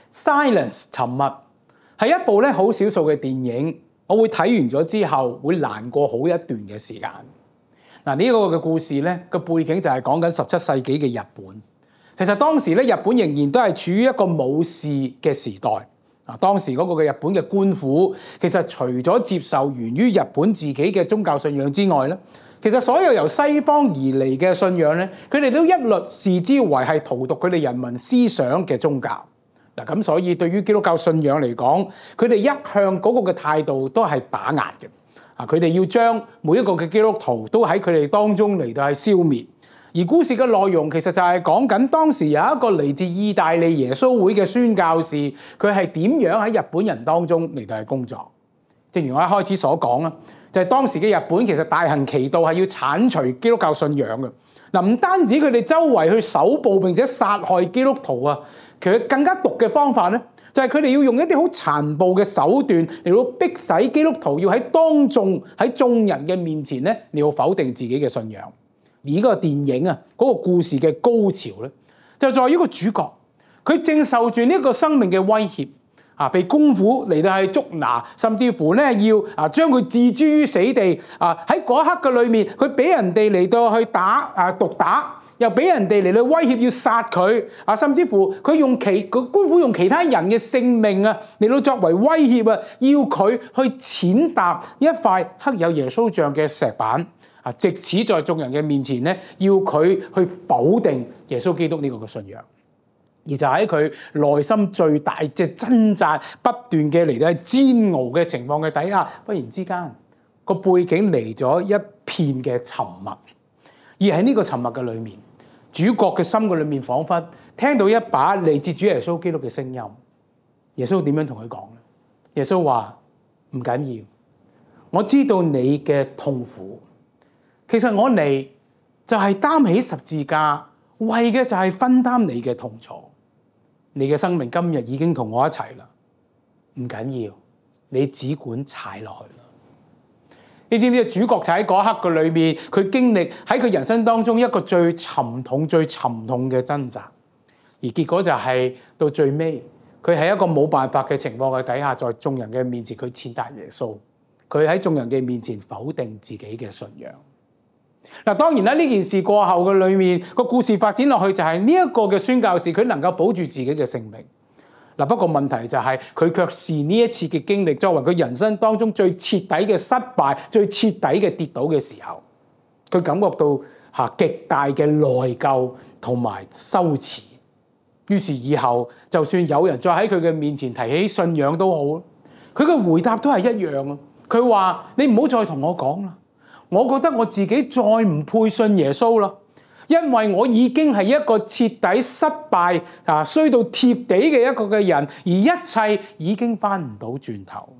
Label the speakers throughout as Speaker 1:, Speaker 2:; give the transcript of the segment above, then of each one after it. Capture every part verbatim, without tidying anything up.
Speaker 1: Silence 沉默係一部咧好少數嘅電影，我會睇完咗之後會難過好一段嘅時間。嗱，呢個嘅故事咧個背景就係講緊十七世紀嘅日本。其實當時咧日本仍然都係處於一個武士嘅時代。啊，當時嗰個嘅日本嘅官府其實除咗接受源於日本自己嘅宗教信仰之外咧，其實所有由西方而嚟嘅信仰咧，佢哋都一律視之為係荼毒佢哋人民思想嘅宗教。嗱，咁所以對於基督教信仰嚟講，佢哋一向嗰個嘅態度都係打壓嘅。啊，佢哋要將每一個嘅基督徒都喺佢哋當中嚟到係消滅。而故事嘅內容其實就係講緊當時有一個嚟自意大利耶穌會嘅宣教士，佢係點樣喺日本人當中嚟到係工作。正如我一開始所講啦，就係當時嘅日本其實大行其道係要剷除基督教信仰嘅。嗱，唔單止佢哋周圍去搜捕並且殺害基督徒啊，其實更加毒嘅方法咧，就係佢哋要用一啲好殘暴嘅手段嚟到逼使基督徒要喺當眾喺眾人嘅面前咧，你要否定自己嘅信仰。而呢個電影啊，嗰個故事嘅高潮咧，就在於個主角，佢正受住呢一個生命嘅威脅。啊！被公府嚟到係捉拿，甚至乎咧要啊將佢置諸於死地。啊！喺嗰一刻嘅裏面，佢俾人哋嚟到去打啊毒打，又俾人哋嚟到威脅要殺佢。啊！甚至乎佢用其個官府用其他人嘅性命啊嚟到作為威脅啊，要佢去踐踏一塊刻有耶穌像嘅石板。啊！藉此在眾人嘅面前咧，要佢去否定耶穌基督呢個嘅信仰。而就喺佢內心最大嘅掙扎不斷嘅嚟到係煎熬嘅情況嘅底下，忽然之間個背景嚟咗一片嘅沉默。而喺呢個沉默嘅裏面，主角嘅心嘅裏面彷彿聽到一把嚟自主耶穌基督嘅聲音。耶穌點樣同佢講咧？耶穌話：唔緊要，我知道你嘅痛苦。其實我嚟就係擔起十字架，為嘅就係分擔你嘅痛楚。你嘅生命今日已經同我一齊啦，唔緊要，你只管踩落去啦。你知唔知主角就喺嗰刻嘅裏面，佢經歷喺佢人生當中一個最沉痛、最沉痛嘅掙扎，而結果就係到最尾，佢喺一個冇辦法嘅情況嘅底下，在眾人嘅面前，佢踐踏耶穌，佢喺眾人嘅面前否定自己嘅信仰。嗱，當然啦，呢件事過後嘅裏面個故事發展落去就係呢一個嘅宣教士佢能夠保住自己嘅性命。嗱，不過問題就係佢卻視呢一次嘅經歷作為佢人生當中最徹底嘅失敗、最徹底嘅跌倒嘅時候，佢感覺到嚇極大嘅內疚同埋羞恥。於是以後就算有人再喺佢嘅面前提起信仰都好，佢嘅回答都係一樣啊。佢話：你唔好再同我講啦。我覺得我自己再唔配信耶穌啦，因為我已經係一個徹底失敗啊、衰到貼地嘅一個嘅人，而一切已經翻唔到轉頭。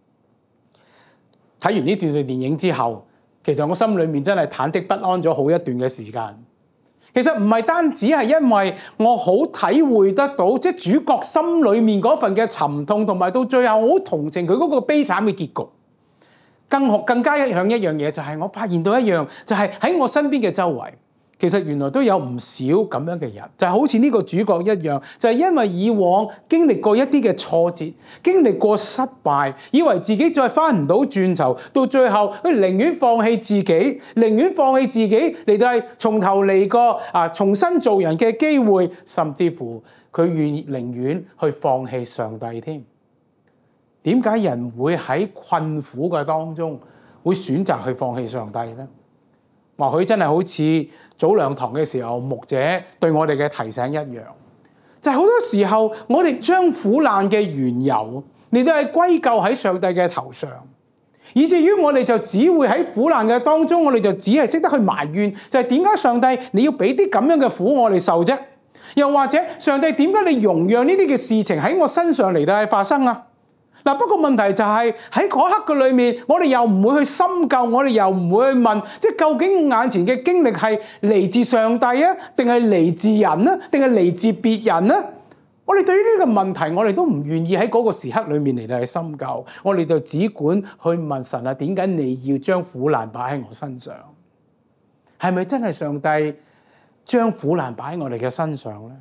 Speaker 1: 睇完呢段嘅電影之後，其實我心裏面真係忐忑不安咗好一段嘅時間。其實唔係單止係因為我好體會得到，即係主角心裏面嗰份嘅沉痛，同埋到最後我好同情佢嗰個悲慘嘅結局。更更加一樣一樣嘢就係我發現到一樣，就係喺我身邊嘅周圍，其實原來都有唔少咁樣嘅人，就係好似呢個主角一樣，就係因為以往經歷過一啲嘅挫折，經歷過失敗，以為自己再翻唔到轉頭，到最後佢寧願放棄自己，寧願放棄自己嚟到係從頭嚟過啊，重新做人嘅機會，甚至乎佢願寧願去放棄上帝添。點解人會喺困苦嘅當中會選擇去放棄上帝呢？或許真係好似早兩堂嘅時候牧者對我哋嘅提醒一樣，就係好多時候我哋將苦難嘅緣由你都係歸咎喺上帝嘅頭上，以至於我哋就只會喺苦難嘅當中，我哋就只係識得去埋怨，就係點解上帝你要俾啲咁樣嘅苦我哋受啫？又或者上帝點解你容讓呢啲嘅事情喺我身上嚟到係發生啊？嗱，不過問題就係喺嗰刻嘅裏面，我哋又唔會去深究，我哋又唔會去問，即係究竟眼前嘅經歷係嚟自上帝啊，定係嚟自人啊，定係嚟自別人啊？我哋對於呢個問題，我哋都唔願意喺嗰個時刻裏面嚟到去深究，我哋就只管去問神啊，點解你要將苦難擺喺我身上？係咪真係上帝將苦難擺喺我哋嘅身上咧？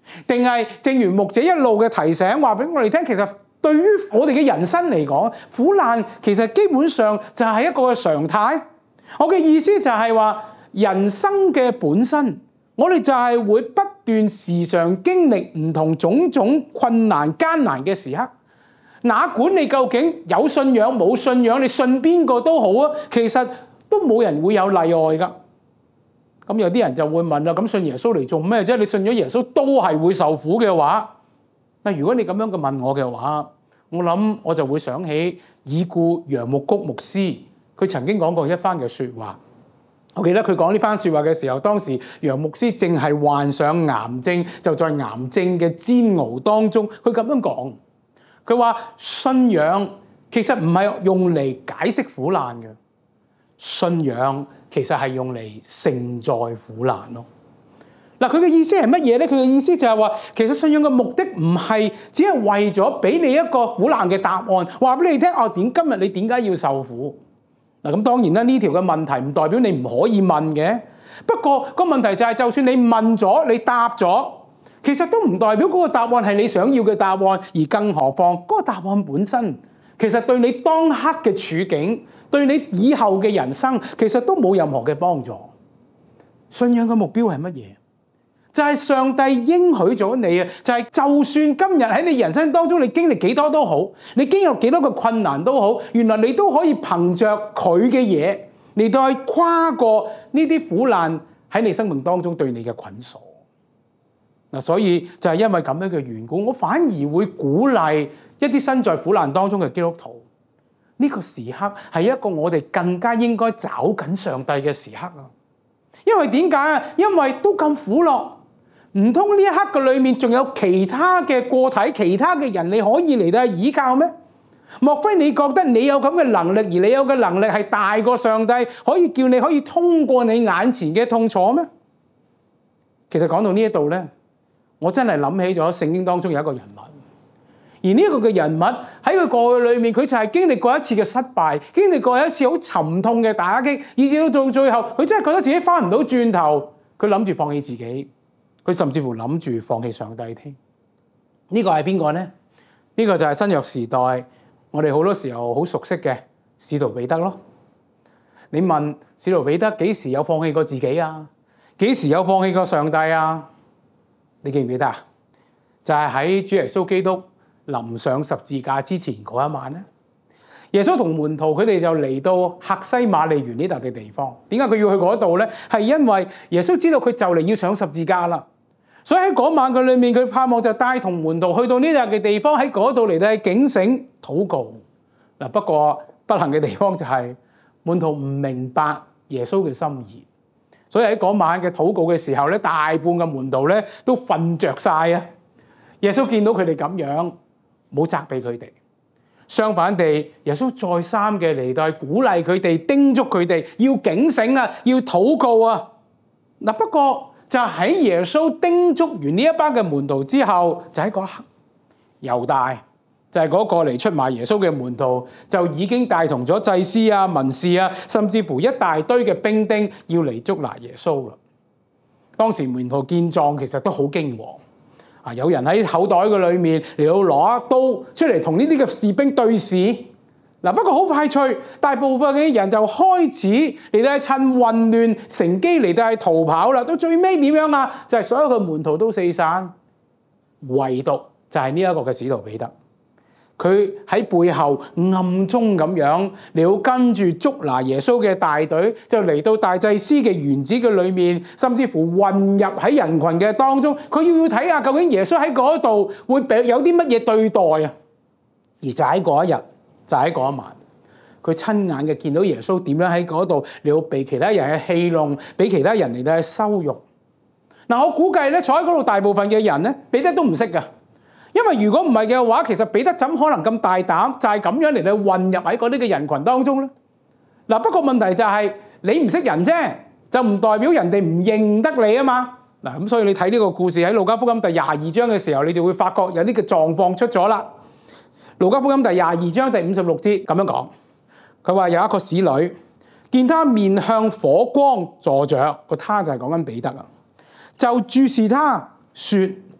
Speaker 1: 定係正如牧者一路嘅提醒話俾我哋聽，其實對於我哋嘅人生嚟講，苦難其實基本上就係一個常態。我嘅意思就係話，人生嘅本身，我哋就係會不斷時常經歷唔同種種困難艱難嘅時刻。哪管你究竟有信仰冇信仰，你信邊個都好啊，其實都冇人會有例外噶。咁有啲人就會問啦，咁信耶穌嚟做咩啫？你信咗耶穌都係會受苦嘅話，嗱，如果你咁樣嘅問我嘅話，我諗我就會想起已故楊牧谷牧師，佢曾經講過一番嘅說話。我記得佢講呢番說話嘅時候，當時楊牧師正係患上癌症，就在癌症嘅煎熬當中，佢咁樣講。佢話信仰其實唔係用嚟解釋苦難嘅，信仰其實係用嚟承載苦難咯。嗱，佢嘅意思係乜嘢咧？佢嘅意思就係話，其實信仰嘅目的唔係只係為咗俾你一個苦難嘅答案，話俾你聽哦，點今日你點解要受苦？嗱，咁當然啦，呢條嘅問題唔代表你唔可以問嘅。不過個問題就係，就算你問咗，你答咗，其實都唔代表嗰個答案係你想要嘅答案，而更何況嗰個答案本身，其實對你當刻嘅處境，對你以後嘅人生，其實都冇任何嘅幫助。信仰嘅目標係乜嘢？就係上帝應許咗你啊！就係就算今日喺你人生當中，你經歷幾多都好，你經歷幾多個困難都好，原來你都可以憑着佢嘅嘢嚟到去跨過呢啲苦難喺你生命當中對你嘅捆鎖。嗱，所以就係因為咁樣嘅緣故，我反而會鼓勵一啲身在苦難當中嘅基督徒，呢個時刻係一個我哋更加應該找緊上帝嘅時刻啊！因為點解啊？因為都咁苦咯。唔通呢一刻嘅裏面仲有其他嘅個體、其他嘅人你可以嚟到依靠咩？莫非你覺得你有咁嘅能力，而你有嘅能力係大過上帝，可以叫你可以通過你眼前嘅痛楚咩？其實講到呢一度咧，我真係諗起咗聖經當中有一個人物，而呢個嘅人物喺佢過去裏面，佢就係經歷過一次嘅失敗，經歷過一次好沉痛嘅打擊，以至到到最後，佢真係覺得自己翻唔到轉頭，佢諗住放棄自己。佢甚至乎諗住放棄上帝添。呢個係邊個呢？呢個就係新約時代我哋好多時候好熟悉嘅使徒彼得咯。你問使徒彼得幾時有放棄過自己啊？幾時有放棄過上帝啊？你記唔記得啊？就係喺主耶穌基督臨上十字架之前嗰一晚咧。耶穌同門徒佢哋就嚟到客西馬尼園呢笪嘅地方。點解佢要去嗰度呢？係因為耶穌知道佢就嚟要上十字架啦。所以喺嗰晚佢裏面，佢盼望就帶同門徒去到呢笪嘅地方，喺嗰度嚟到警醒禱告。嗱，不過不幸嘅地方就係門徒唔明白耶穌嘅心意，所以喺嗰晚嘅禱告嘅時候咧，大半嘅門徒咧都瞓着晒啊！耶穌見到佢哋咁樣，冇責備佢哋，相反地，耶穌再三嘅嚟到鼓勵佢哋，叮囑佢哋要警醒啊，要禱告啊！嗱，不過就喺耶穌叮囑完呢一班嘅門徒之後，就喺嗰一刻，猶大就係嗰個嚟出賣耶穌嘅門徒，就已經帶同咗祭司啊、文士啊，甚至乎一大堆嘅兵丁要嚟捉拿耶穌啦。當時門徒見狀，其實都好驚惶啊！有人喺口袋嘅裏面嚟到攞一刀出嚟同呢啲嘅士兵對視。嗱，不過好快脆，大部分嘅人就開始嚟到趁混亂乘機嚟到逃跑啦。到最尾點樣啊？就係所有嘅門徒都四散，唯獨就係呢一個嘅使徒彼得，佢喺背後暗中咁樣嚟到跟住捉拿耶穌嘅大隊，就嚟到大祭司嘅園子嘅裏面，甚至乎混入喺人群嘅當中。佢要要睇下究竟耶穌喺嗰度會俾有啲乜嘢對待啊！而就喺嗰一日。就喺嗰一晚，佢親眼嘅見到耶穌點樣喺嗰度嚟到被其他人嘅戲弄，俾其他人嚟到去羞辱。嗱，我估計咧坐喺嗰度大部分嘅人咧，彼得都唔識噶，因為如果唔係嘅話，其實彼得怎可能咁大膽，就係咁樣嚟到混入喺嗰啲嘅人群當中咧？嗱，不過問題就係你唔識人啫，就唔代表人哋唔認得你啊嘛。嗱，咁所以你睇呢個故事喺路加福音第廿二章嘅時候，你就會發覺有啲嘅狀況出咗啦。路加福音第廿二章第五十六節咁樣講，佢話有一個使女見他面向火光坐着，個他就係講緊彼得啊，就注視他說：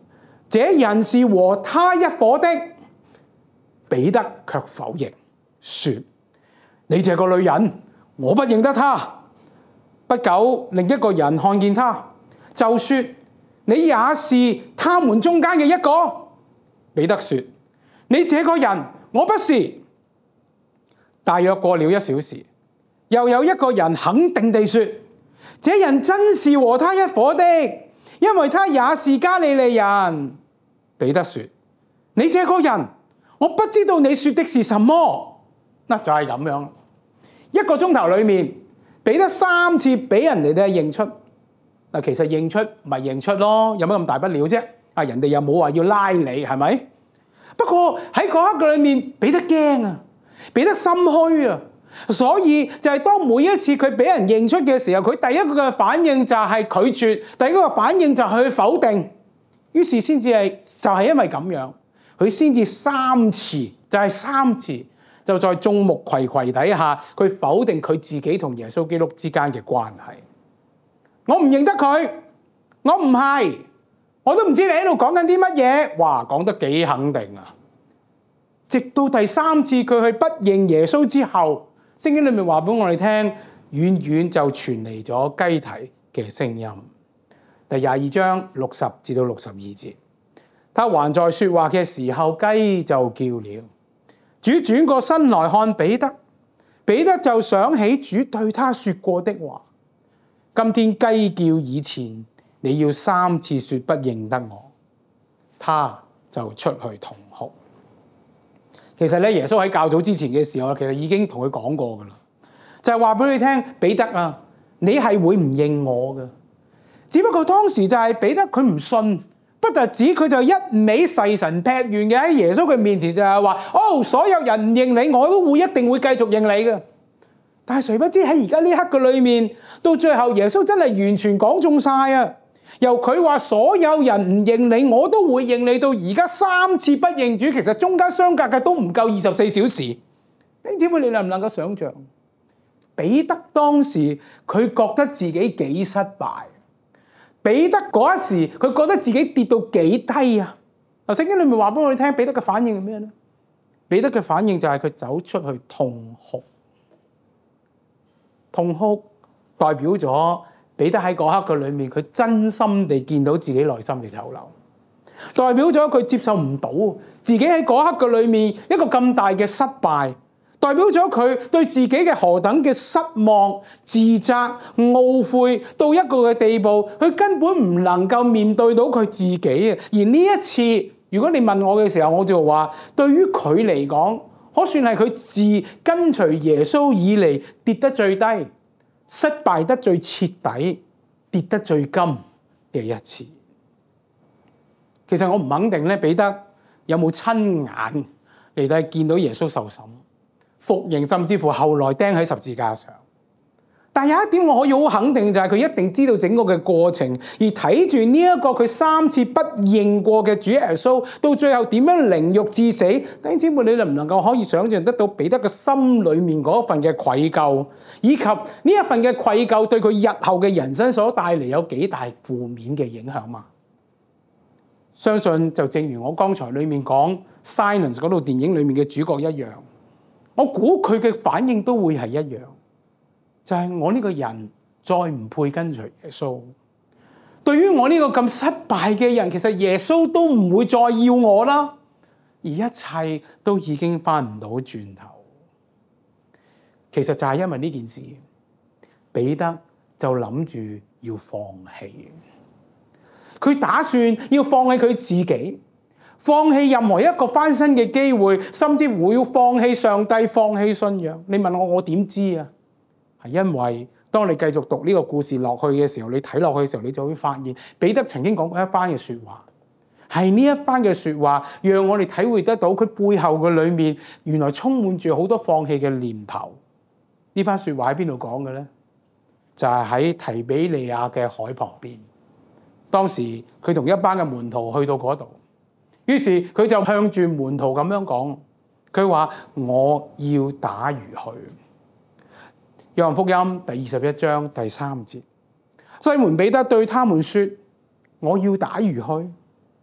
Speaker 1: 這人是和他一伙的。彼得卻否認，說：你這個女人，我不認得他。不久，另一個人看見他，就說：你也是他們中間嘅一個。彼得說：你這個人，我不是。大約過了一小時，又有一個人肯定地說：這人真是和他一伙的，因為他也是加利利人。彼得說：你這個人，我不知道你說的是什麼。嗱，就係咁樣。一個鐘頭裏面，彼得三次俾人哋咧認出。嗱，其實認出咪認出咯，有乜咁大不了啫？啊，人哋又冇話要拉你，係咪？不過喺嗰一刻裏面，彼得驚啊，彼得心虛啊，所以就係當每一次佢俾人認出嘅時候，佢第一個嘅反應就係拒絕，第一個反應就係去否定。於是先至係就係因為咁樣。佢先至三次，就係三次，就在眾目睽睽底下，佢否定佢自己同耶穌基督之間嘅關係。我唔認得佢，我唔係，我都唔知你喺度講緊啲乜嘢。哇，講得幾肯定啊！直到第三次佢去不認耶穌之後，聖經裏面話俾我哋聽，遠遠就傳嚟咗雞啼嘅聲音。第廿二章六十至到六十二節。他還在說話嘅時候，雞就叫了。主轉過身來看彼得，彼得就想起主對他說過的話：今天雞叫以前，你要三次說不認得我。他就出去痛哭。其實咧，耶穌喺較早之前嘅時候，其實已經同佢講過噶啦，就係話俾你聽，彼得啊，你係會唔認我噶？只不過當時就係彼得佢唔信。不特止佢就一味誓神劈願嘅喺耶穌嘅面前就係話：哦，所有人唔認你，我都會一定會繼續認你嘅。但係誰不知喺而家呢刻嘅裏面，到最後耶穌真係完全講中晒啊！由佢話所有人唔認你，我都會認你，到而家三次不認主，其實中間相隔嘅都唔夠二十四小時。弟兄姊妹，你能唔能夠想象？彼得當時佢覺得自己幾失敗。彼得嗰一時，佢覺得自己跌到幾低啊！嗱，聖經裏面話俾我哋聽，彼得嘅反應係咩咧？彼得嘅反應就係佢走出去痛哭，痛哭代表咗彼得喺嗰刻嘅裏面，佢真心地見到自己內心嘅醜陋，代表咗佢接受唔到自己喺嗰刻嘅裏面一個咁大嘅失敗。代表咗佢對自己嘅何等嘅失望、自責、懊悔到一個嘅地步，佢根本唔能夠面對到佢自己啊！而呢一次，如果你問我嘅時候，我就話，對於佢嚟講，可算係佢自跟隨耶穌以嚟跌得最低、失敗得最徹底、跌得最甘嘅一次。其實我唔肯定咧，彼得有冇親眼嚟到見到耶穌受審、服刑，甚至乎後來釘喺十字架上。但有一點我可以好肯定，就係佢一定知道整個嘅過程，而睇住呢一個佢三次不認過嘅主耶穌，到最後點樣凌辱致死。弟兄姊妹，你能唔能夠可以想象得到彼得嘅心裏面嗰份嘅愧疚，以及呢一份嘅愧疚對佢日後嘅人生所帶嚟有幾大負面嘅影響嗎？相信就正如我剛才裏面講 Silence 嗰套電影裏面嘅主角一樣。我估佢嘅反應都會係一樣，就係我呢個人再唔配跟隨耶穌。對於我呢個咁失敗嘅人，其實耶穌都唔會再要我啦，而一切都已經翻唔到轉頭。其實就係因為呢件事，彼得就諗住要放棄，佢打算要放棄佢自己。放棄任何一個翻身嘅機會，甚至會要放棄上帝、放棄信仰。你問我，我點知啊？係因為當你繼續讀呢個故事落去嘅時候，你睇落去嘅時候，你就會發現彼得曾經講過一番嘅說話，係呢一番嘅說話，讓我哋體會得到佢背後嘅裏面，原來充滿住好多放棄嘅念頭。呢番說話喺邊度講嘅咧？就係喺提比利亞嘅海旁邊。當時佢同一班嘅門徒去到嗰度。於是佢就向住門徒咁樣講，佢話我要打魚去。約翰福音第二十一章第三節，西門彼得對他們說：我要打魚去。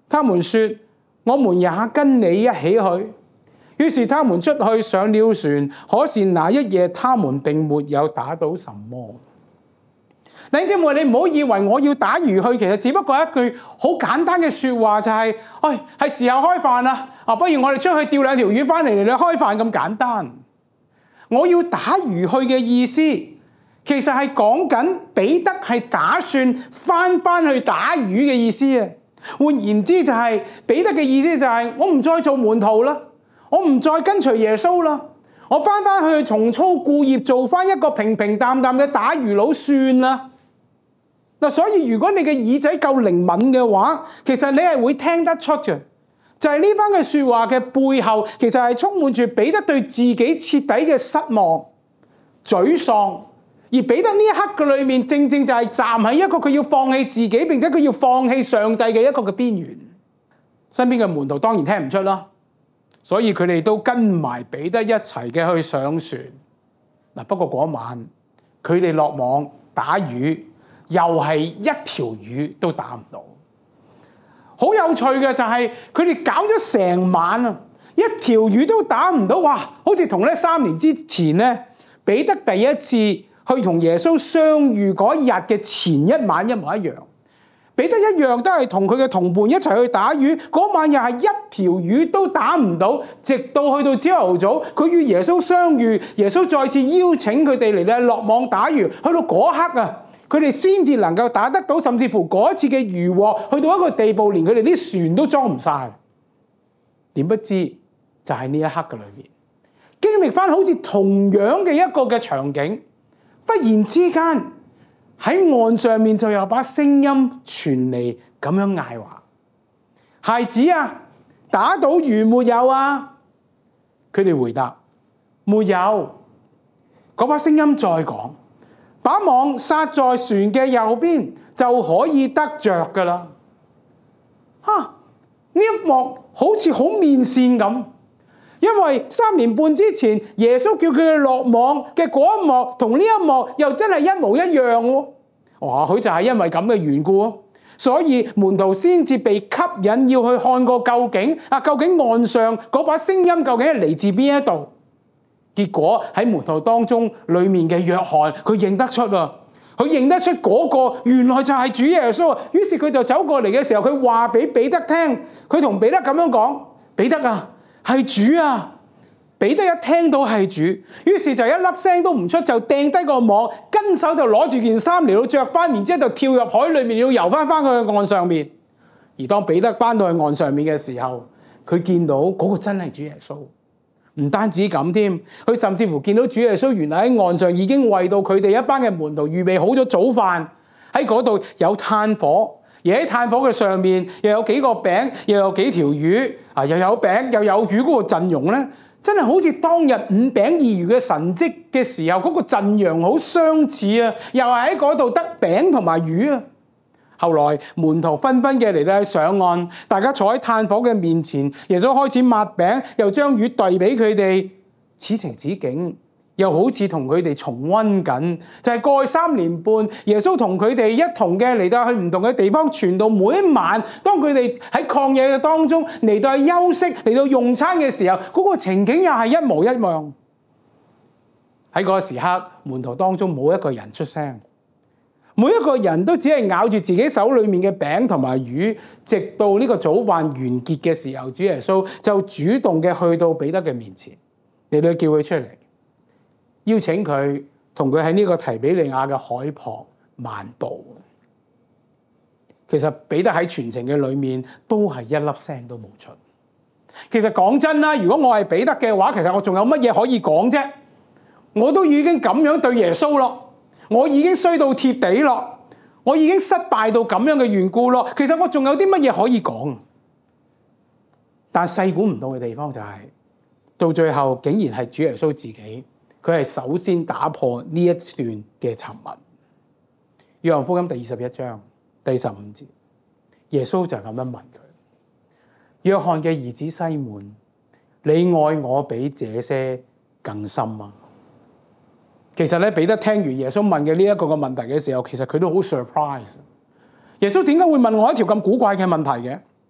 Speaker 1: 他們說：我們也跟你一起去。於是他們出去上了船，可是那一夜他們並沒有打到什麼。弟兄姊妹，你唔好以為我要打魚去，其實只不過一句好簡單嘅說話，就係、是：哎，係時候開飯啦！啊，不如我哋出去釣兩條魚翻嚟嚟嚟開飯咁簡單。我要打魚去嘅意思，其實係講緊彼得係打算翻翻去打魚嘅意思啊。換言之就係、是、彼得嘅意思就係、是、我唔再做門徒啦，我唔再跟隨耶穌啦，我翻翻去重操故業，做翻一個平平淡淡嘅打魚佬算啦。嗱，所以如果你嘅耳仔夠靈敏嘅話，其實你係會聽得出嘅，就係呢番嘅說話嘅背後，其實係充滿住彼得對自己徹底嘅失望、沮喪。而彼得呢一刻嘅裏面，正正就係站喺一個佢要放棄自己，並且佢要放棄上帝嘅一個嘅邊緣。身邊嘅門徒當然聽唔出啦，所以佢哋都跟埋彼得一齊嘅去上船。嗱，不過嗰晚佢哋落網打魚，又係一條魚都打唔到。好有趣嘅就係佢哋搞咗成晚啊，一條魚都打唔到。哇，好似同咧三年之前咧彼得第一次去同耶穌相遇嗰日嘅前一晚一模一樣。彼得一樣都係同佢嘅同伴一齊去打魚，嗰晚又係一條魚都打唔到，直到去到朝頭早，佢與耶穌相遇，耶穌再次邀請佢哋嚟咧落網打魚，去到嗰刻啊，佢哋先至能夠打得到，甚至乎嗰一次嘅漁獲去到一個地步，連佢哋啲船都裝唔晒。點不知就喺呢一刻嘅裏面，經歷翻好似同樣嘅一個嘅場景。忽然之間喺岸上面就有把聲音傳嚟，咁樣嗌話：孩子啊，打到魚沒有啊？佢哋回答：沒有。嗰把聲音再講：把網撒在船嘅右邊就可以得着噶啦。吓，呢一幕好似好面善咁。因為三年半之前耶穌叫佢哋落網嘅嗰一幕，同呢一幕又真係一模一樣喎。或許就係因為咁嘅緣故，所以門徒先至被吸引要去看個究竟啊，究竟岸上嗰把聲音究竟係嚟自邊一度？結果喺門徒當中裏面嘅約翰，佢認得出啊，佢認得出嗰個原來就係主耶穌。於是佢就走過嚟嘅時候，佢話俾彼得聽，佢同彼得咁樣講：彼得啊，係主啊！彼得一聽到係主，於是就一粒聲都唔出，就掟低個網，跟手就攞住件衫嚟到着翻，然之後就跳入海裏面，要游翻翻去岸上面。而當彼得翻到去岸上面嘅時候，佢見到嗰個真係主耶穌。唔單止咁添，佢甚至乎見到主耶穌原來喺岸上已經為到佢哋一班嘅門徒預備好咗早飯，喺嗰度有炭火。而喺炭火嘅上面又有幾個餅，又有幾條魚，啊，又有餅又有魚，嗰個陣容咧，真係好似當日五餅二魚嘅神蹟嘅時候嗰個陣容好相似啊！又係喺嗰度得餅同埋魚啊！後來門徒紛紛嘅嚟到上岸，大家坐喺炭火嘅面前，耶穌開始抹餅，又將魚遞俾佢哋，此情此景。又好似同佢哋重溫緊，就係過去三年半，耶穌同佢哋一同嘅嚟到去唔同嘅地方傳道。每一晚，當佢哋喺曠野嘅當中嚟到去休息、嚟到用餐嘅時候，嗰個情景又係一模一樣。喺嗰個時刻，門徒當中冇一個人出聲，每一個人都只係咬住自己手裏面嘅餅同埋魚，直到呢個早飯完結嘅時候，主耶穌就主動嘅去到彼得嘅面前，嚟到叫佢出嚟。邀請佢同佢喺呢個提比利亞嘅海旁漫步。其實彼得喺全程嘅裏面都係一粒聲都冇出。其實講真啦，如果我係彼得嘅話，其實我仲有乜嘢可以講啫？我都已經咁樣對耶穌咯，我已經衰到貼地咯，我已經失敗到咁樣嘅緣故咯。其實我仲有啲乜嘢可以講？但細估唔到嘅地方就係、是，到最後竟然係主耶穌自己。佢係首先打破呢一段嘅沉默。約翰福音第二十一章第十五節，耶穌就咁樣問佢：約翰嘅兒子西門，你愛我比這些更深嗎？其實咧，彼得聽完耶穌問嘅呢一個嘅問題嘅時候，其實佢都好 surprise。耶穌點解會問我一條咁古怪嘅問題嘅？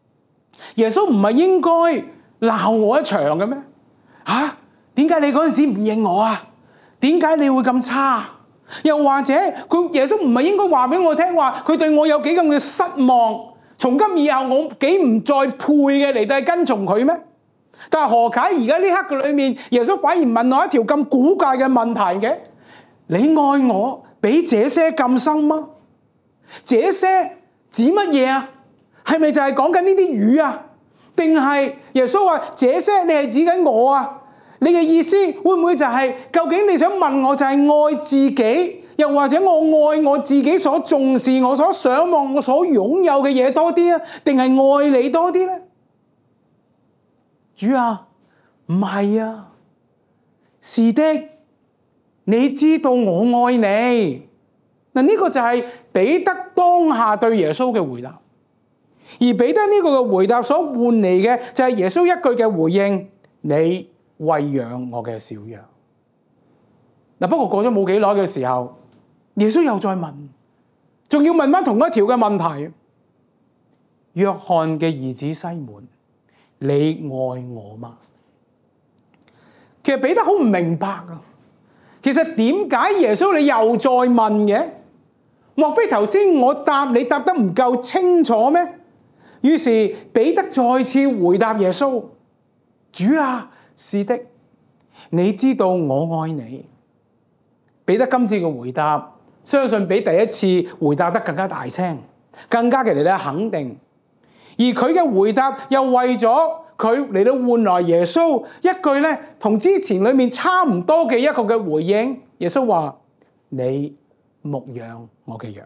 Speaker 1: 耶穌唔係應該鬧我一場嘅咩？嚇，點解你嗰陣時唔認我啊？點解你會咁差？又或者佢耶穌唔係應該話俾我聽話，佢對我有幾咁嘅失望，從今以後我幾唔再配嘅嚟到跟從佢咩？但係何解而家呢刻嘅裏面，耶穌反而問我一條咁古怪嘅問題嘅？你愛我比這些更深嗎？這些指乜嘢啊？係咪就係講緊呢啲魚啊？定係耶穌話這些你係指緊我啊？你嘅意思會唔會就係、是、究竟你想問我就係愛自己，又或者我愛我自己所重視、我所想望、我所擁有嘅嘢多啲啊？定係愛你多啲呢？主啊，唔係啊，是的，你知道我愛你。嗱，呢個就係彼得當下對耶穌嘅回答，而彼得呢個嘅回答所換嚟嘅就係耶穌一句嘅回應：你餵養我嘅小羊。嗱，不過過咗冇幾耐嘅時候，耶穌又再問，仲要問翻同一條嘅問題：約翰嘅兒子西門，你愛我嗎？其實彼得好唔明白啊！其實點解耶穌你又再問嘅？莫非頭先我答你答得唔夠清楚咩？於是彼得再次回答耶穌：主啊，是的，你知道我愛你。彼得今次嘅回答，相信比第一次回答得更加大聲，更加嘅嚟咧肯定。而佢嘅回答又為咗佢嚟到換來耶穌一句咧，同之前裏面差唔多嘅一個嘅回應。耶穌話：你牧養我嘅羊。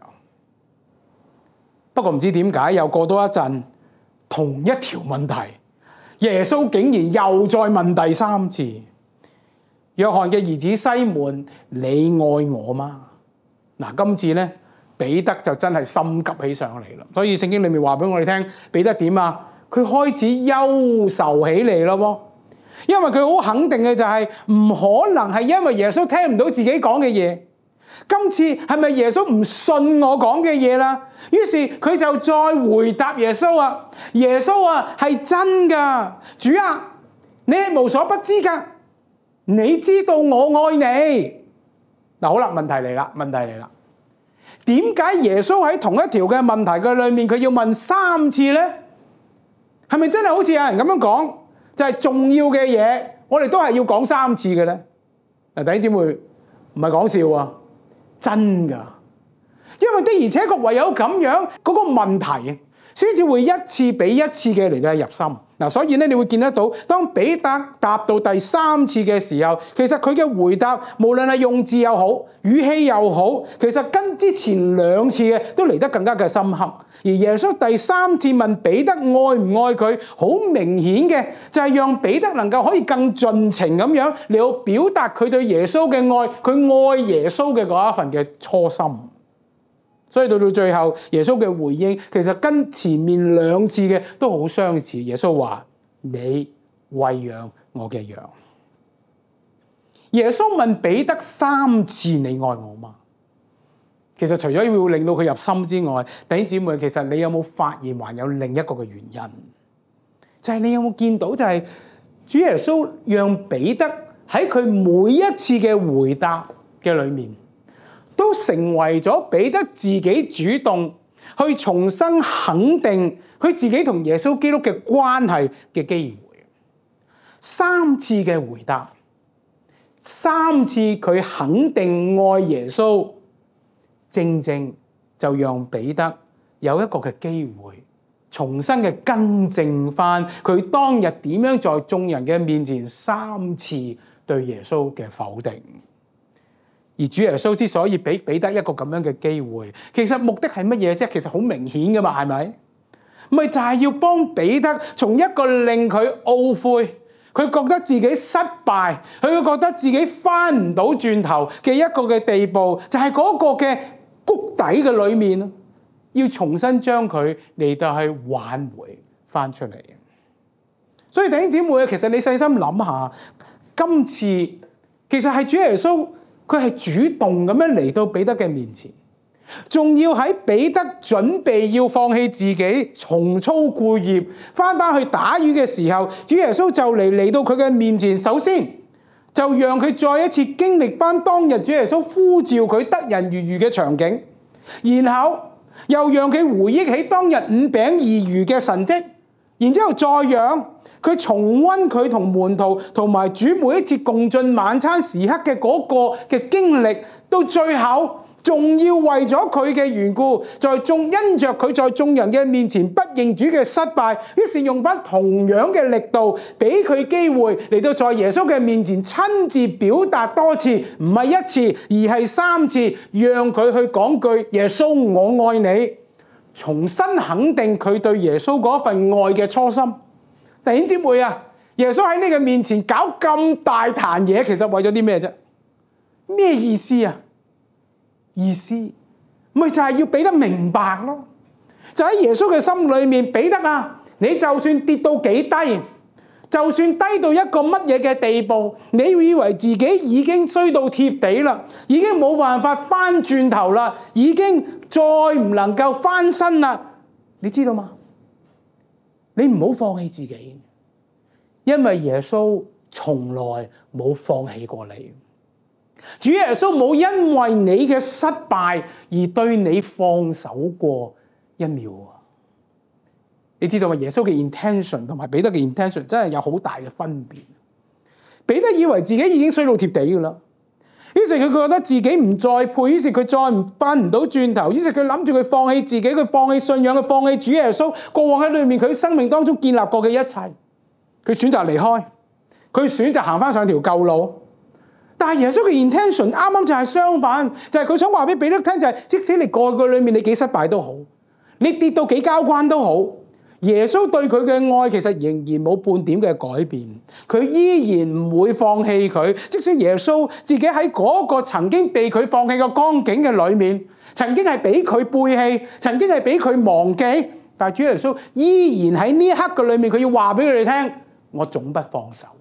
Speaker 1: 不過唔知點解又過多一陣，同一條問題，耶穌竟然又再問第三次：約翰嘅兒子西門，你愛我嗎？嗱，今次咧彼得就真係心急起上嚟啦。所以聖經裏面話俾我哋聽，彼得點啊？佢開始憂愁起嚟咯。因為佢好肯定嘅就係唔可能係因為耶穌聽唔到自己講嘅嘢。今次係咪耶穌唔信我講嘅嘢啦？於是佢就再回答耶穌啊，耶穌啊，係真噶，主啊，你係無所不知噶，你知道我愛你。嗱，好啦，問題嚟啦，問題嚟啦，點解耶穌喺同一條嘅問題嘅裏面，佢要問三次呢？係咪真係好似有人咁樣講，就係重要嘅嘢，我哋都係要講三次嘅呢？嗱，弟兄姊妹，唔係講笑啊！真噶，因為的而且確唯有咁樣嗰個問題，先至會一次比一次嘅嚟到入心。嗱，所以咧你會見得到，當彼得答到第三次嘅時候，其實佢嘅回答無論係用字又好，語氣又好，其實跟之前兩次嘅都嚟得更加嘅深刻。而耶穌第三次問彼得愛唔愛佢，好明顯嘅就係讓彼得能夠可以更盡情咁樣嚟到表達佢對耶穌嘅愛，佢愛耶穌嘅嗰一份嘅初心。所以到到最後，耶穌嘅回應其實跟前面兩次嘅都好相似。耶穌話：你餵養我嘅羊。耶穌問彼得三次：你愛我嗎？其實除咗要令到佢入心之外，弟兄姊妹，其實你有冇發現還有另一個嘅原因？就係你有冇見到，就係主耶穌讓彼得喺佢每一次嘅回答嘅裏面，都成為咗彼得自己主動去重新肯定佢自己同耶穌基督嘅關係嘅機會。三次嘅回答，三次佢肯定愛耶穌，正正就讓彼得有一個嘅機會，重新嘅更正翻佢當日點樣在眾人嘅面前三次對耶穌嘅否定。而主耶穌之所以俾彼得一個咁樣嘅機會，其實目的係乜嘢啫？其實好明顯噶嘛，係咪？咪就係要幫彼得從一個令佢懊悔，佢覺得自己失敗，佢會覺得自己翻唔到轉頭嘅一個嘅地步，就係嗰個嘅谷底嘅裏面，要重新將佢嚟到去挽回翻出嚟。所以弟兄姊妹，其實你細心諗下，今次其實係主耶穌。佢係主動咁樣嚟到彼得嘅面前， 仲要喺彼得準備要放棄自己重操故業翻返去打魚嘅時候，主耶穌就嚟嚟到佢嘅面前，首先就讓佢再一次經歷翻當日主耶穌呼召佢得人如魚嘅場景，然後又讓佢回憶起當日五餅二魚嘅神蹟，然之後再讓佢重溫佢同門徒同埋主每一次共進晚餐時刻嘅嗰個嘅經歷，到最後仲要為咗佢嘅緣故，在眾因着佢在眾人嘅面前不認主嘅失敗，於是用翻同樣嘅力度，俾佢機會嚟到在耶穌嘅面前親自表達多次，唔係一次，而係三次，讓佢去講句耶穌我愛你，重新肯定佢對耶穌嗰份愛嘅初心。弟兄姊妹啊，耶穌喺你嘅面前搞咁大壇嘢，其實為咗啲咩啫？咩意思啊？意思咪就係要彼得明白咯，就喺耶穌嘅心裏面，彼得啊，你就算跌到幾低，就算低到一個乜嘢嘅地步，你以為自己已經衰到貼地啦，已經冇辦法翻轉頭啦，已經再唔能夠翻身啦，你知道嗎？你唔好放棄自己，因為耶穌從來冇放棄過你。主耶穌冇因為你嘅失敗而對你放手過一秒啊！你知道嗎？耶穌嘅 intention 同埋彼得嘅 intention 真係有好大嘅分別。彼得以為自己已經衰到貼地㗎啦，於是佢覺得自己唔再配，於是佢再唔翻唔到轉頭，於是佢諗住佢放棄自己，佢放棄信仰，佢放棄主耶穌過往喺裏面佢生命當中建立過嘅一切，佢選擇離開，佢選擇行翻上條舊路。但係耶穌嘅 intention 啱啱就係相反，就係佢想話俾彼得聽，就係即使你過去裏面你幾失敗都好，你跌到幾交關都好，耶穌對佢嘅愛其實仍然冇半點嘅改變，佢依然唔會放棄佢。即使耶穌自己喺嗰個曾經被佢放棄嘅光景嘅裏面，曾經係俾佢背棄，曾經係俾佢忘記，但係主耶穌依然喺呢一刻嘅裏面，佢要話俾佢哋聽，我總不放手。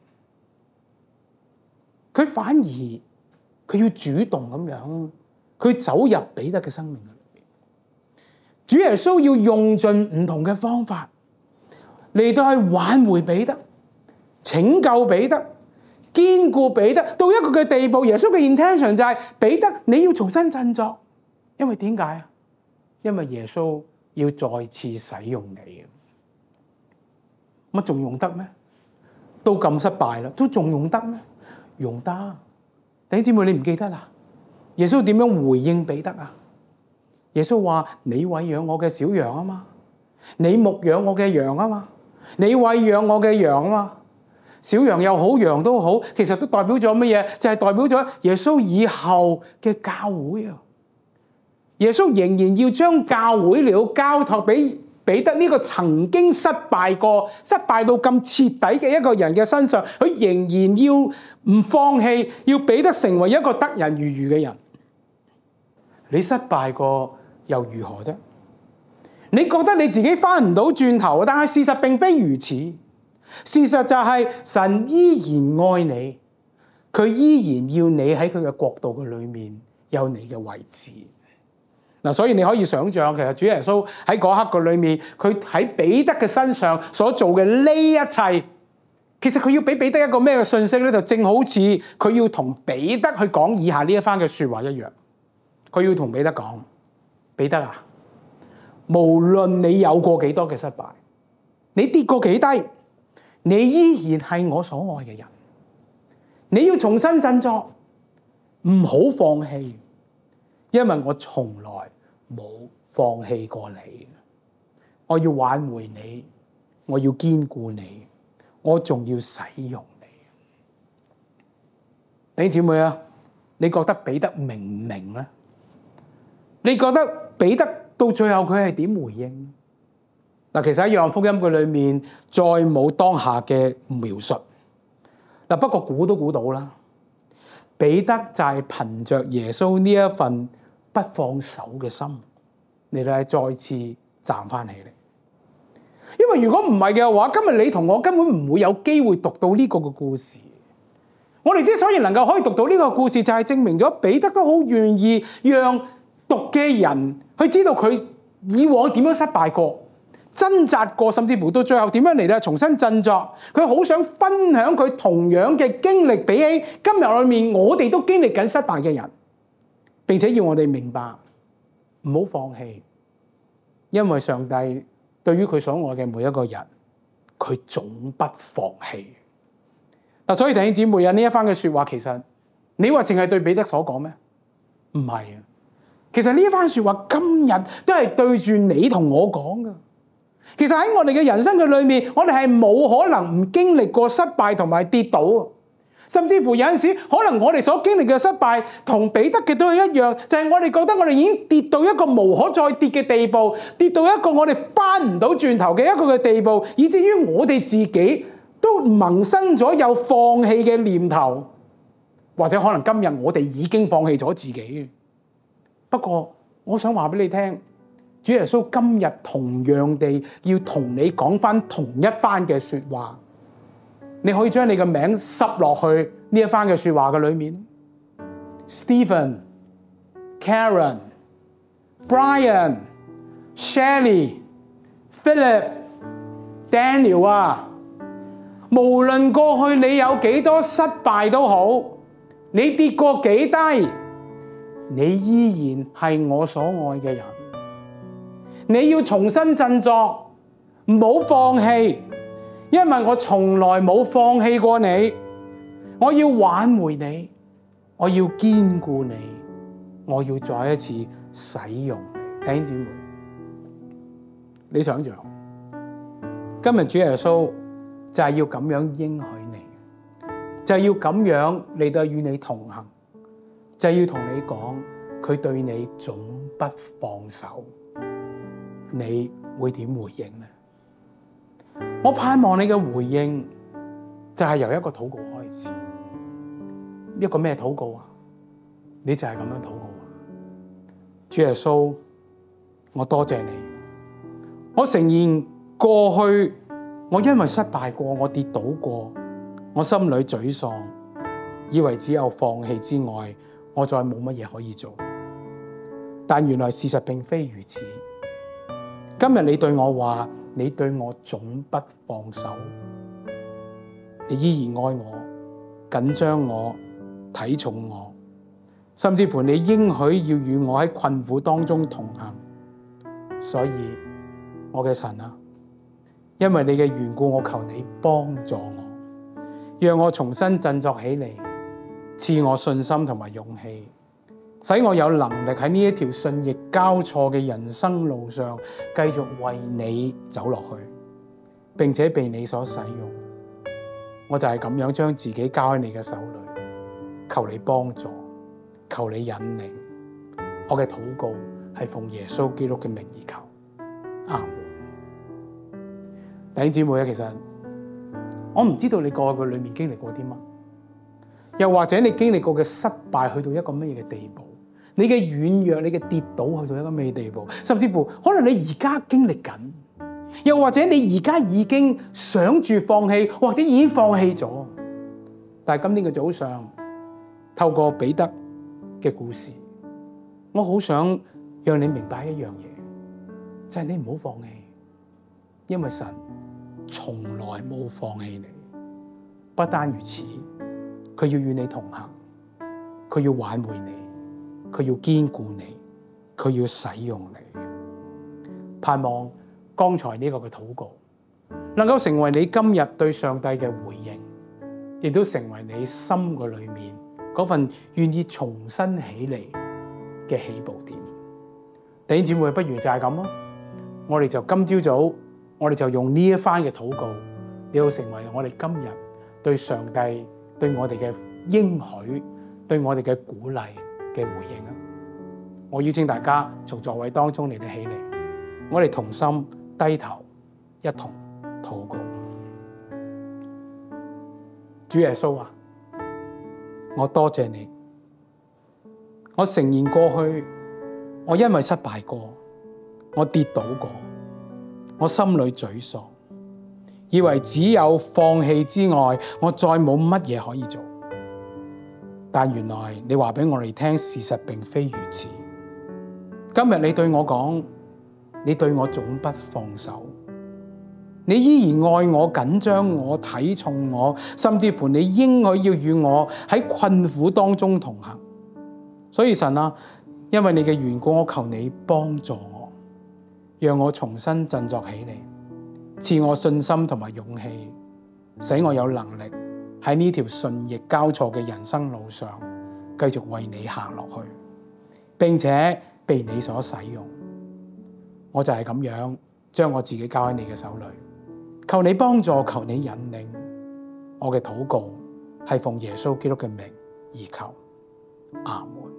Speaker 1: 佢反而佢要主動咁樣，佢走入彼得嘅生命裏面。主耶穌要用盡唔同嘅方法嚟到去挽回彼得、拯救彼得、堅固彼得，到一個嘅地步。耶穌嘅 intention 就係彼得，你要重新振作，因為點解啊？因為耶穌要再次使用你，乜仲用得咩？都咁失敗啦，都仲用得咩？用得。弟兄姊妹，你唔記得啦？耶穌點樣回應彼得啊？耶穌話：你餵養我嘅小羊啊嘛，你牧養我嘅羊啊嘛，你餵養我嘅羊啊嘛。小羊又好，羊都好，其實都代表咗乜嘢？就係代表咗耶穌以後嘅教會啊。耶穌仍然要將教會了交託俾彼得呢個曾經失敗過、失敗到咁徹底嘅一個人嘅身上，佢仍然要唔放棄，要彼得成為一個得人如魚嘅人。你失敗過又如何啫？你覺得你自己翻唔到轉頭，但係事實並非如此。事實就係神依然愛你，佢依然要你喺佢嘅國度嘅裏面有你嘅位置。嗱，所以你可以想象，其實主耶穌喺嗰刻嘅裏面，佢喺彼得嘅身上所做嘅呢一切，其實佢要俾彼得一個咩嘅信息咧？就正好似佢要同彼得去講以下呢一番嘅說話一樣。佢要同彼得講：彼得啊，無論你有過幾多嘅失敗，你跌過幾低，你依然係我所愛嘅人。你要重新振作，唔好放棄，因為我從來冇放棄過你。我要挽回你，我要堅固你，我仲要使用你。弟兄姊妹啊，你覺得彼得明唔明咧？你覺得彼得到最後佢係點回應？嗱，其實喺約翰福音嘅裏面再冇當下嘅描述。嗱，不過估都估到啦，彼得就係憑着耶穌呢一份不放手嘅心，嚟到再次站翻起嚟。因為如果唔係嘅話，今日你同我根本唔會有機會讀到呢個嘅故事。我哋之所以能夠可以讀到呢個故事，就係證明咗彼得都好願意讓毒嘅人，去知道佢以往點樣失敗過、掙扎過，甚至乎到最後點樣嚟到重新振作。佢好想分享佢同樣嘅經歷，比起今日裏面我哋都經歷緊失敗嘅人，並且要我哋明白唔好放棄，因為上帝對於佢所愛嘅每一個人，佢總不放棄。嗱，所以弟兄姊妹啊，呢一番嘅說話，其實你話淨係對彼得所講咩？唔係啊，其實呢一番說話今日都係對住你同我講噶。其實喺我哋嘅人生嘅裏面，我哋係冇可能唔經歷過失敗同埋跌倒，甚至乎有陣時可能我哋所經歷嘅失敗同彼得嘅都係一樣，就係我哋覺得我哋已經跌到一個無可再跌嘅地步，跌到一個我哋翻唔到轉頭嘅一個嘅地步，以至於我哋自己都萌生咗有放棄嘅念頭，或者可能今日我哋已經放棄咗自己。不過我想話俾你聽，主耶穌今日同樣地要同你講翻同一番嘅說話，你可以將你嘅名塞落去呢一番嘅說話嘅裏面。Stephen、Karen、Brian、Shelly、Philip、Daniel 啊，無論過去你有幾多失敗都好，你跌過幾低，你依然係我所愛嘅人。你要重新振作，唔好放棄，因為我從來冇放棄過你。我要挽回你，我要堅固你，我要再一次使用你。弟兄姊妹，你想象今日主耶穌就係要咁樣應許你，就係要咁樣嚟到與你同行，就係要同你講佢對你總不放手。你會點回應呢？我盼望你嘅回應就係由一個禱告開始。一個咩禱告啊？你就係咁樣禱告啊！主耶穌，我多謝你。我承認過去我因為失敗過，我跌倒過，我心裏沮喪，以為只有放棄之外，我再冇乜嘢可以做。但原來事實並非如此。今日你對我話，你對我總不放手，你依然愛我，緊張我，睇重我，甚至乎你應許要與我喺困苦當中同行。所以我嘅神啊，因為你嘅緣故，我求你幫助我，讓我重新振作起嚟，賜我信心同埋勇氣，使我有能力喺呢一條順逆交錯嘅人生路上，繼續為你走落去，並且被你所使用。我就係咁樣將自己交喺你嘅手裏，求你幫助，求你引領。我嘅禱告係奉耶穌基督嘅名而求，阿們。弟兄姊妹啊，其實我唔知道你過去嘅裏面經歷過啲乜，又或者你經歷過嘅失敗去到一個乜嘢嘅地步？你嘅軟弱，你嘅跌倒去到一個咩地步？甚至乎可能你而家經歷緊，又或者你而家已經想住放棄，或者已經放棄咗。但係今天嘅早上，透過彼得嘅故事，我好想讓你明白一樣嘢，就係你唔好放棄，因為神從來冇放棄你。不單如此，佢要與你同行，佢要挽回你，佢要堅固你，佢要使用你。盼望剛才呢個嘅禱告能夠成為你今日對上帝嘅回應，亦都成為你心嘅裏面嗰份願意重新起嚟嘅起步點。弟兄姊妹，不如就係咁咯，我哋就今朝早，我哋就用呢一番嘅禱告，你要成為我哋今日對上帝對我哋嘅應許，對我哋嘅鼓勵嘅回應啊！我邀請大家從座位當中嚟到起嚟，我哋同心低頭一同禱告。主耶穌啊，我多謝你，我承認過去我因為失敗過，我跌倒過，我心裏沮喪，以為只有放棄之外，我再冇乜嘢可以做。但原來你話俾我哋聽，事實並非如此。 今日你對我講，你對我總不放手，你依然愛我、緊張我、睇重我，甚至乎你應許要與我喺困苦當中同行。所以神啊，因為你嘅緣故，我求你幫助我，讓我重新振作起嚟，賜我信心同埋勇氣，使我有能力喺呢條順逆交錯嘅人生路上，繼續為你行落去，並且被你所使用。我就係咁樣將我自己交喺你嘅手裏，求你幫助，求你引領。我嘅禱告係奉耶穌基督嘅名而求，阿門。